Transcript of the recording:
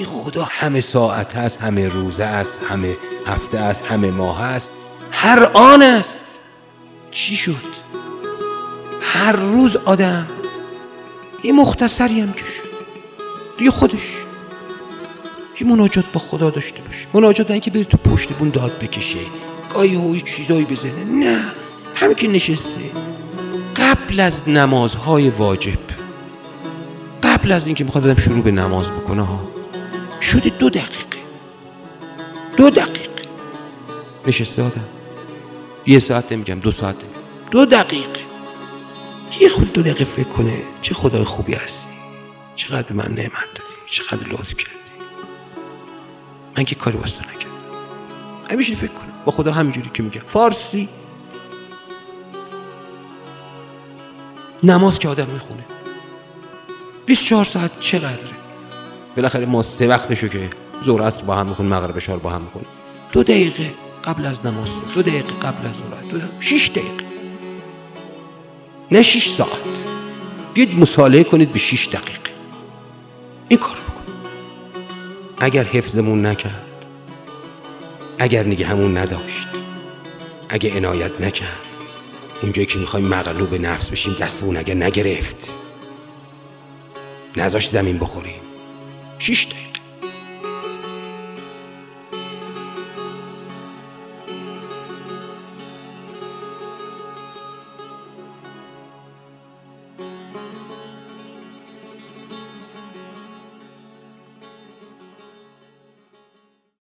این خدا همه ساعت است، همه روزه است، همه هفته است، همه ماه است، هر آن است. چی شد؟ هر روز آدم یه مختصری هم که شد دیگه خودش یه مناجات با خدا داشته باشه. مناجات نه که بری تو پشت بون داد بکشه، گاهی هایی چیزایی بزنه، نه، همین که نشسته قبل از نمازهای واجب، قبل از اینکه میخواد آدم شروع به نماز بکنه ها، شده 2 دقیقه نشسته آدم، 1 ساعت نمیگم، 2 ساعت، 2 دقیقه یه خود 2 دقیقه فکر کنه چه خدای خوبی هستی، چقدر به من نعمت دادی، چقدر لطف کردی، من که کاری واسه نکردم. همیشه فکر کنم با خدا همینجوری که میگم فارسی. نماز که آدم میخونه 24 ساعت چقدره؟ بالاخره ما 3 وقتشو که ظهر عصر با هم میخونیم، مغرب عشا با هم میخونیم، 2 دقیقه قبل از نماز، 2 دقیقه قبل از ظهر، 6 دقیقه، نه 6 ساعت. بیاید مصالحه کنید به 6 دقیقه این کار بکن. اگر حفظمون نکرد، اگر نگهمون نداشت، اگر عنایت نکرد، اونجایی که میخوایم مغلوب نفس بشیم دستمون اگر نگرفت، نذاشت زمین بخوریم، 6 دقیقه